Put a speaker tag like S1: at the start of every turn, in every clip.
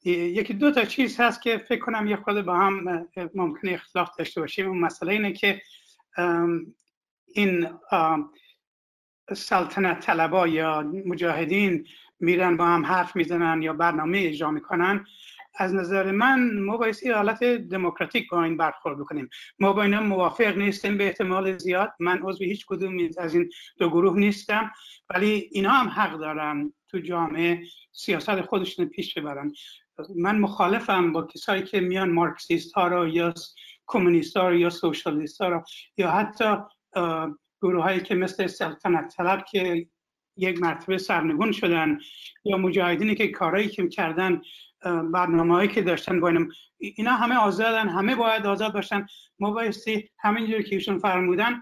S1: یکی دو تا چیز هست که فکر کنم یه خود با هم ممکنه اختلاف داشته باشیم. اون مسئله اینه که این سلطنت طلبا یا مجاهدین میرن با هم حرف میزنن یا برنامه اجرا میکنن. از نظر من ما بایستی حالت دموکراتیک با این برخورد بکنیم. ما با اینا موافق نیستیم به احتمال زیاد. من عضو هیچ کدوم از این دو گروه نیستم، ولی اینا هم حق دارن تو جامعه سیاست خودشون پیش ببرن. من مخالفم با کسایی که میان مارکسیست ها رو یا کمونیست ها رو یا سوشالیست ها رو یا حتی گروه هایی که مثل سلطنت طلب که یک مرتبه سرنگون شدن یا مجاهدینی که کارهایی که کردن، برنامه‌هایی که داشتن با اینا همه آزادن، همه باید آزاد باشن. ما بایستی همینجوری که ایشون فرمودن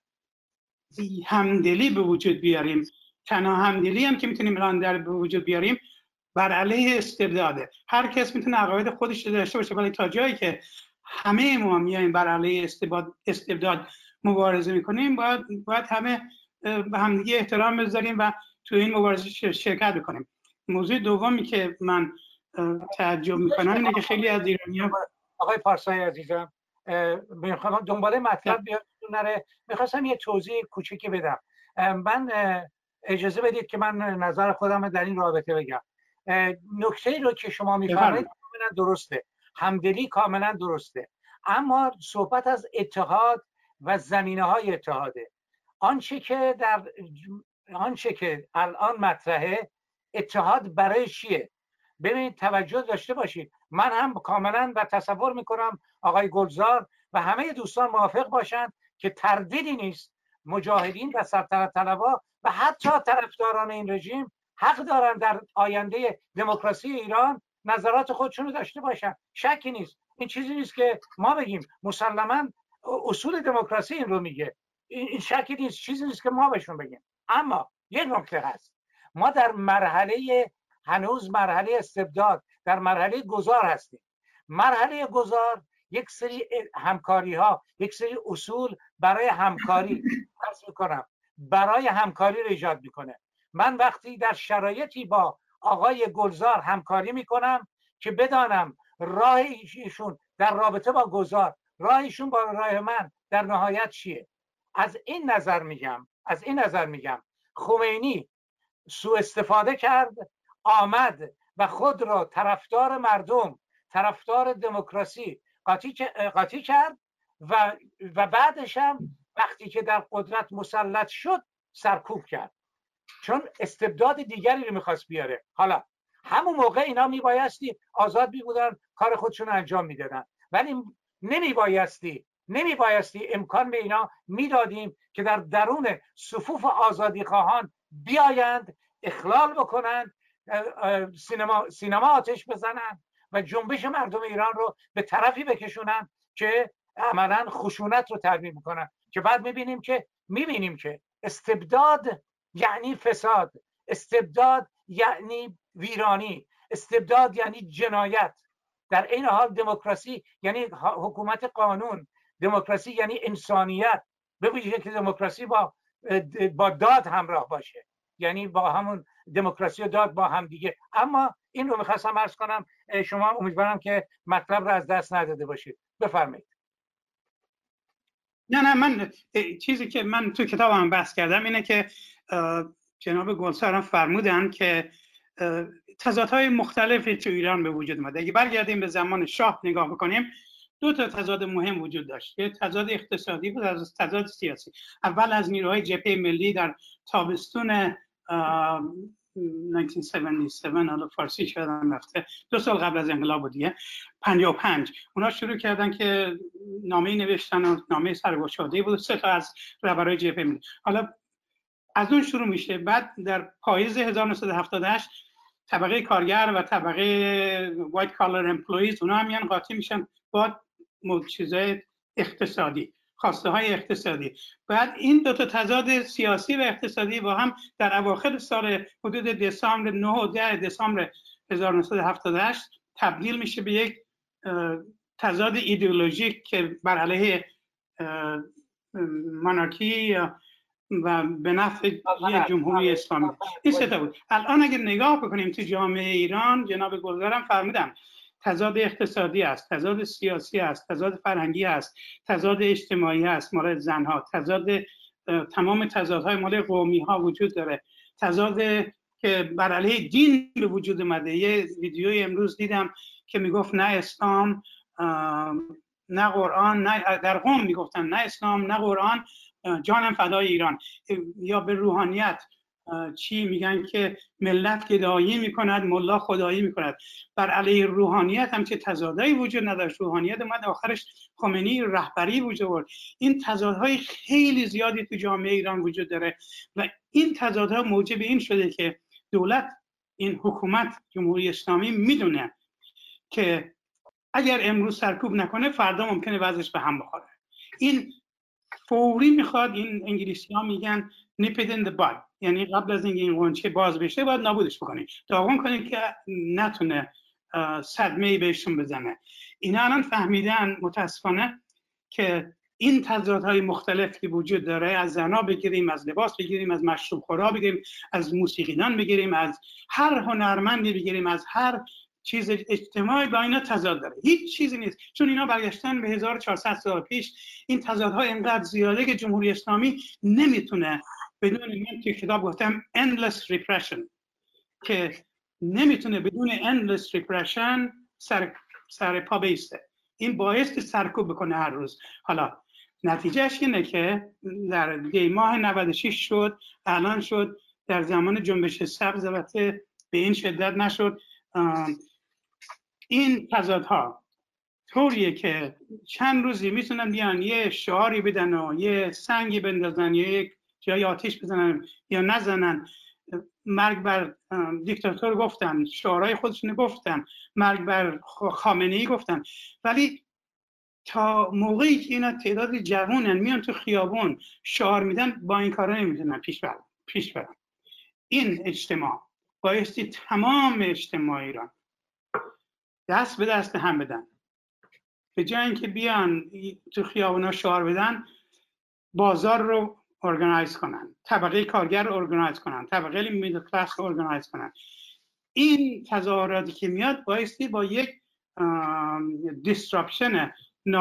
S1: همدلی به وجود بیاریم. تنها همدلی هم که میتونیم الان در به وجود بیاریم بر علیه استبداده. هر کس میتونه عقاید خودش رو داشته باشه، ولی تا جایی که همه ما میایم بر علیه استبداد مبارزه میکنیم باید همه به همدیگه احترام بذاریم و تو این مبارزه شرکت بکنیم. موضوع دومی که من تعجب میکنم اینه که خیلی از ایرانی‌ها
S2: آقای پارسایی عزیزم میخوام دنباله مطلب بیاد نره، میخواستم یه توضیح کوچیکی بدم. من اجازه بدید که من نظر خودم در این رابطه بگم. نکته رو که شما میفرمایید کاملا درسته، همدلی کاملا درسته، اما صحبت از اتحاد و زمینه‌های اتحاده. آنچه که الان مطرحه، اتحاد برای چیه؟ ببینید توجه داشته باشید. من هم کاملا و تصور میکنم آقای گلزار و همه دوستان موافق باشند که تردیدی نیست مجاهدین و سلطنت طلبها و حتی طرفداران این رژیم حق دارن در آینده دموکراسی ایران نظرات خودشون رو داشته باشن. شکی نیست. این چیزی نیست که ما بگیم. مسلماً اصول دموکراسی این رو میگه. این شکی نیست، چیزی نیست که ما بهشون بگیم. اما یک نکته هست، ما در هنوز مرحله استبداد، در مرحله گذار هستیم. مرحله گذار یک سری همکاری ها، یک سری اصول برای همکاری رو ایجاد میکنه. من وقتی در شرایطی با آقای گلزار همکاری میکنم که بدانم راه ایشون در رابطه با گلزار، راه ایشون با راه من در نهایت چیه، از این نظر میگم خمینی سوء استفاده کرد، آمد و خود را طرفدار مردم، طرفدار دموکراسی قاطی کرد و بعدش هم وقتی که در قدرت مسلط شد سرکوب کرد، چون استبداد دیگری رو میخواست بیاره. حالا همون موقع اینا میبایستی آزاد بودن، کار خودشون انجام میدادن، ولی نمیبایستی امکان به اینا میدادیم که در درون صفوف آزادی خواهان بیایند، اخلال بکنن، سینما آتش بزنن و جنبش مردم ایران رو به طرفی بکشونن که عملاً خشونت رو ترمیم میکنن، که بعد میبینیم که استبداد یعنی فساد، استبداد یعنی ویرانی، استبداد یعنی جنایت. در این حال دموکراسی یعنی حکومت قانون، دموکراسی یعنی انسانیت، به ویژه که دموکراسی با داد همراه باشه، یعنی با همون دموکراسی و داد با هم دیگه. اما این رو میخواستم عرض کنم، شما امیدوارم که مطلب رو از دست نداده باشید. بفرمایید.
S1: نه من چیزی که من تو کتابم بحث کردم اینه که جناب گلزار هم فرمودن که تضادهای مختلفی تو ایران به وجود اومده. اگه برگردیم به زمان شاه نگاه بکنیم، دو تا تضاد مهم وجود داشت. یک تضاد اقتصادی بود، از تضاد سیاسی. اول از نیروهای جبهه ملی در تابستون 1977، حالا فارسی شدن رفته، 2 سال قبل از انقلاب بود دیگه، 55 اونا شروع کردن که نامه نوشتن و نامه سرگشاده بود، 3 تا از رهبرای جبهه ملی. حالا از اون شروع میشه. بعد در پاییز 1978 طبقه کارگر و طبقه white collar employees اونا هم میان قاطی میشن با چیزای اقتصادی، خواسته های اقتصادی. بعد این دو تا تضاد سیاسی و اقتصادی با هم در اواخر سال حدود دسامبر 9 و 10 دسامبر 1978 تبدیل میشه به یک تضاد ایدئولوژیک که بر علیه مونارکی و به نفع یک جمهوری اسلامی. این سه تا بود. الان اگر نگاه بکنیم تو جامعه ایران، جناب گلزارم فرمودن تضاد اقتصادی است، تضاد سیاسی است، تضاد فرهنگی است، تضاد اجتماعی است مال زنها، تمام تضادهای مال قومی ها وجود داره، تضاد که بر علیه دین به وجود اومده. یه ویدیوی امروز دیدم که میگفت نه اسلام نه قرآن، نه در قم میگفتن نه اسلام نه قرآن، جانم فدای ایران. یا به روحانیت چی میگن که ملت گدایی میکند ملا خدایی میکند. بر علیه روحانیت هم چه تضادایی وجود نداشت، روحانیت اومد آخرش خمینی رهبری وجود آورد. این تضادهای خیلی زیادی تو جامعه ایران وجود داره و این تضادها موجب این شده که دولت، این حکومت جمهوری اسلامی میدونه که اگر امروز سرکوب نکنه فردا ممکنه وضعش به هم بخوره. این فوری میخواد، این انگلیسی ها میگن nip it in the bud، یعنی قبل از اینکه این قنچه باز بشه باید نابودش بکنی، داغون کنی که نتونه صدمه‌ای بهشون بزنه. اینا الان فهمیدن متاسفانه که این تضادهای مختلفی وجود داره، از زنا بگیریم، از لباس بگیریم، از مشروب خورا بگیریم، از موسیقیدان بگیریم، از هر هنرمندی بگیریم، از هر چیز اجتماعی با اینا تضاد داره. هیچ چیزی نیست، چون اینا برگشتن به 1400 سال پیش. این تضادها اینقدر زیاده که جمهوری اسلامی نمیتونه بدون، من توی کتاب گفتم endless repression، که نمیتونه بدون endless repression سر پا بیسته. این باعث سرکوب بکنه هر روز. حالا نتیجهش اینه که در دی ماه 96 شد، الان شد، در زمان جنبش سبز البته به این شدت نشد. این تضادها طوریه که چند روزی میتونن بیان یه شعاری بدن و یه سنگی بندازن یا یک جای آتش بزنن یا نزنن. مرگ بر دیکتاتور گفتن، شعارهای خودشون گفتن، مرگ بر خامنه‌ای گفتن، ولی تا موقعی که اینا تعداد جوانن میان تو خیابون شعار میدن، با این کارا نمیتونن پیش برن. این اجتماع بایستی تمام اجتماع ایران دست به دست هم بدن، به جای اینکه بیان تو خیابونا شعار بدن، بازار رو ارگانایز کنن، طبقه کارگر رو ارگانایز کنن، طبقه میدل کلاس رو ارگانایز کنن. این تظاهراتی که میاد بایستی با یک دیسرپشن،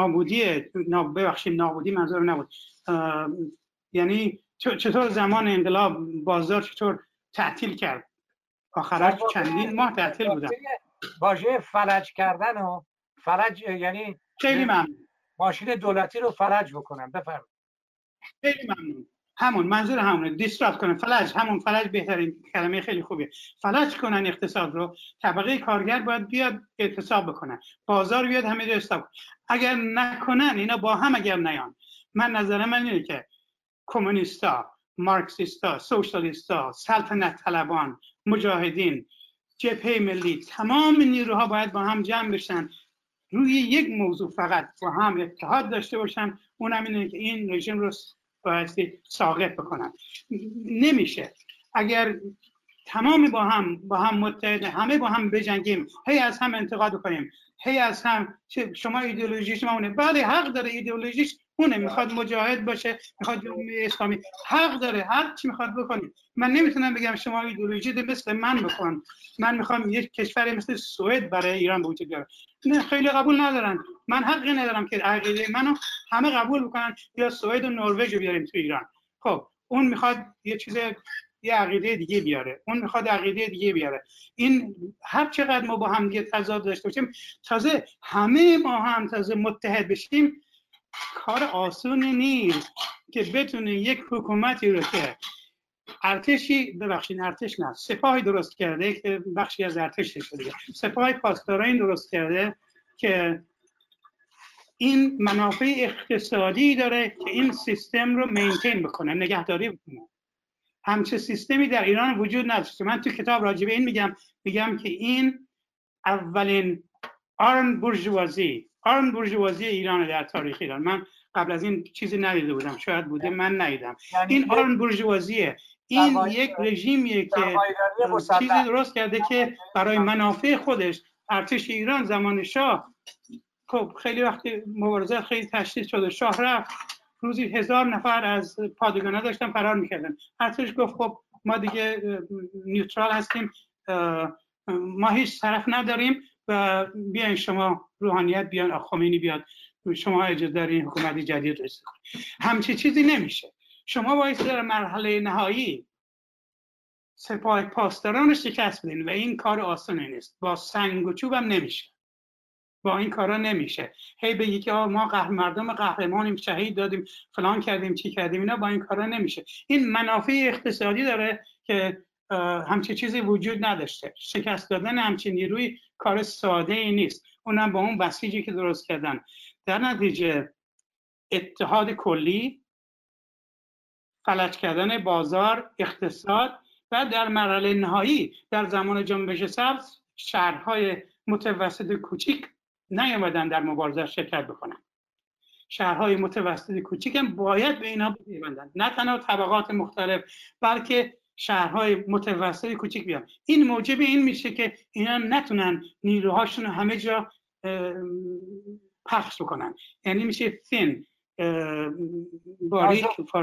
S1: نابودی منظور نبود، یعنی چطور زمان انقلاب بازار چطور تعطیل کرد، آخرش چندین ماه تعطیل بودن.
S2: واژه فلج کردن و فلج یعنی
S1: خیلی ممنون،
S2: ماشین دولتی رو فلج بکنن. بفرمایید.
S1: خیلی ممنون. همون منظور همونه، دیستراپت کنن. فلج، همون فلج بهترین کلمه، خیلی خوبه. فلج کنن اقتصاد رو. طبقه کارگر باید بیاد اعتصاب بکنن، بازار بیاد همه رو استاپ. اگر نکنن اینا با هم، اگر نیان، من نظر من اینه که کمونیستا، مارکسیستا، سوشالیستا، سلطنت طلبان، مجاهدین، جبهه ملی، تمام نیروها باید با هم جمع بشن روی یک موضوع، فقط با هم اتحاد داشته باشن. اونم اینه که این رژیم رو بایستی ساقط بکنن. نمیشه اگر تمام با هم متحد، همه با هم بجنگیم، هی از هم انتقاد کنیم، هی از هم شما ایدئولوژیش ما اونه. بله حق داره، ایدئولوژیش اونه، میخواد مجاهد باشه، میخواد جمهوری اسلامی، حق داره هر چی میخواد بکنه. من نمیتونم بگم شما ایدئولوژی مثل من بکن، من میخوام یک کشور مثل سوئد برای ایران به وجود بیارم. نه، خیلی قبول ندارن. من حقی ندارم که عقیده منو همه قبول بکنن یا سوئد و نروژ رو بیاریم تو ایران. خب اون میخواد یه عقیده دیگه بیاره، اون میخواد عقیده دیگه بیاره. این هر چقدر ما با هم دیگه تضاد داشته باشیم، تازه همه ما هم تازه متحد بشیم، کار آسونی نیست که بتونه یک حکومتی رو که ارتش نه، سپاهی درست کرده که بخشی از ارتش شده، سپاه پاسداران درست کرده که این منافع اقتصادی داره که این سیستم رو مینتین بکنه، نگهداری بکنه. همچه سیستمی در ایران وجود نداشته. من تو کتاب راجع به این میگم که این اولین آرن بورژوازی ایران در تاریخ ایران. من قبل از این چیزی ندیده بودم، شاید بوده من ندیدم. این آرن بورژوازیه، این یک رژیمیه که چیزی درست کرده که برای منافع خودش، ارتش ایران زمان شاه، خب خیلی وقتی مبارزات خیلی تشدید شده، شاه رفت، روزی 1000 نفر از پادگانا داشتن فرار میکردن. ارتش گفت خب ما دیگه نیوترال هستیم، ما هیچ طرف نداریم و بیاین شما روحانیت بیان، خمینی بیاد، شما اجازه دارین حکومت جدید رسید. همچی چیزی نمیشه. شما باید در مرحله نهایی سپاه پاسداران رو شکست بدین و این کار آسانی نیست. با سنگ و چوب هم نمیشه. با این کارا نمیشه. هی بگی که ما مردم قهرمانیم، شهید دادیم، فلان کردیم، چی کردیم، اینا با این کارا نمیشه. این منافع اقتصادی داره که همچین چیزی وجود نداشته. شکست دادن همچین نیروی کار ساده ای نیست. اونم با اون بسیجی که درست کردن. در نتیجه اتحاد کلی، فلج کردن بازار، اقتصاد و در مرحله نهایی در زمان جنبش سبز شهرهای متوسط کوچیک نیامدن در مبارزه شرکت بکنن. شهرهای متوسط کوچیک هم باید به اینا بپیوندن، نه تنها طبقات مختلف بلکه شهرهای متوسط کوچیک بیان. این موجب این میشه که اینا نتونن نیروهاشون رو همه جا پخش بکنن. یعنی میشه تhin، باریک،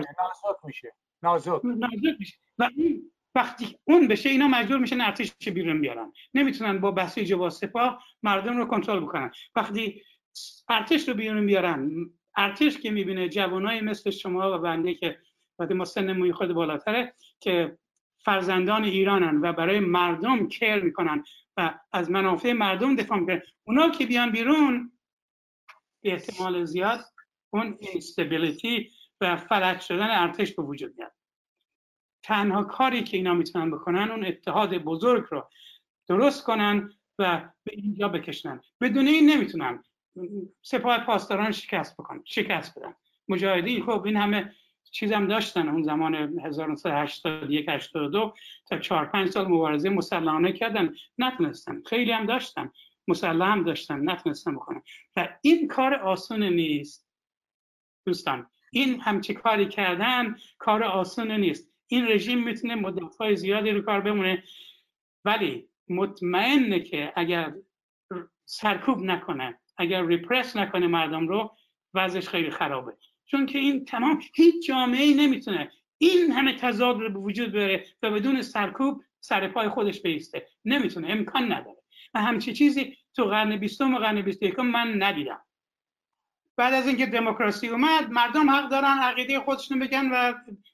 S2: نازک
S1: میشه و وقتی اون بشه اینا مجبور میشن ارتش بیرون بیارن. نمیتونن با بسیج و با سپاه مردم رو کنترل بکنن. وقتی ارتش رو بیرون بیارن، ارتش که میبینه جوانای مثل شما و بنده که وقتی ما سنمون خود بالاتره که فرزندان ایرانن و برای مردم کیر میکنن و از منافع مردم دفاع میکنن، اونا که بیان بیرون احتمال زیاد اون اینستابیلیتی و فلج شدن ارتش به وجود میاد. تنها کاری که اینا میتونن بکنن اون اتحاد بزرگ رو درست کنن و به اینجا بکشنن. بدون این نمیتونن سپاه پاسداران شکست بدن. مجاهدین خب این همه چیزم داشتن اون زمان 1981 82 تا 4-5 سال مبارزه مسلحانه کردن، نتونستن. خیلی هم داشتن مسلح هم داشتن، نتونستن بکنن. و این کار آسون نیست دوستان. این همچی کاری کردن کار آسون نیست. این رژیم میتونه مدت‌های زیادی رو کار بمونه، ولی مطمئنه که اگر سرکوب نکنه، اگر ریپرس نکنه مردم رو، وضعش خیلی خرابه. چون که این تمام هیچ جامعه‌ای نمیتونه این همه تضاد رو به وجود بیاره و بدون سرکوب سر پای خودش بایسته. نمیتونه، امکان نداره. و همچین چیزی تو قرن 20 و قرن 21 من ندیدم. بعد از اینکه دموکراسی اومد، مردم حق دارن عقیده خودشون بگن و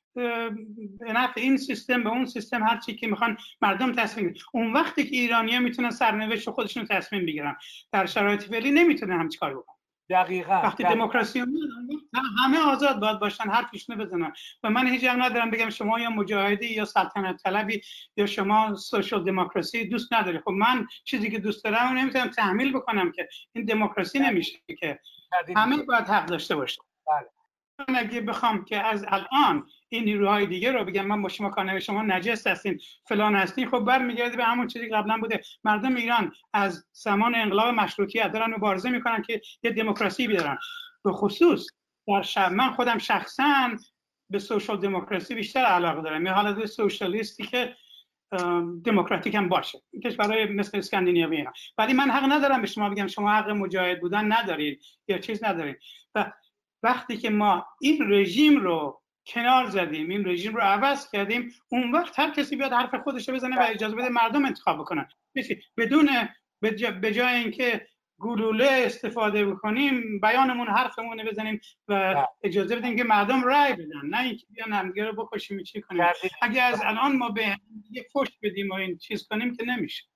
S1: به نفع این سیستم به اون سیستم هر چی که میخوان مردم تصمیم بگیرن. اون وقتی که ایرانی‌ها میتونن سرنوشت خودشون تصمیم بگیرن. در شرایط فعلی نمیتونه همچین کاری بکنن.
S2: دقیقاً.
S1: وقتی دموکراسی اومد همه آزاد باید باشن، حرفشون بزنن. و من هیچ جا ندارم بگم شما یا مجاهدی یا سلطنت طلبی یا شما سوشال دموکراسی دوست نداری. خب من چیزی که دوست دارم نمیتونم تحمیل بکنم که این دموکراسی نمیشه که همه باید حق داشته باشن.
S2: بله.
S1: من اگه بخوام که از الان این نیروهای دیگه رو بگم من با شما کار ندارم، شما نجس هستین فلان هستین، خب برمیگرده به همون چیزی که قبلا بوده. مردم ایران از زمان انقلاب مشروطیت دارن مبارزه میکنن که یه دموکراسی بیارن. به خصوص در من خودم شخصا به سوشال دموکراسی بیشتر علاقه دارم، یه حالت سوشالیستی که دموکراتیک هم باشه، کشورهای مثل اسکاندیناوی اینا. ولی من حق ندارم به شما بگم شما حق مجاهد بودن ندارید یا چیز ندارید. و وقتی که ما این رژیم رو کنار زدیم، این رژیم رو عوض کردیم، اون وقت هر کسی بیاد حرف خودش رو بزنه و اجازه بده مردم انتخاب بکنن. بدون به جای اینکه گلوله استفاده بکنیم بیانمون حرفمون بزنیم و اجازه بدیم که مردم رای بدن، نه اینکه بیان همدیگه رو بکشیم چی کنیم. اگه از الان ما به یه فحش بدیم و این چیز کنیم که نمیشه.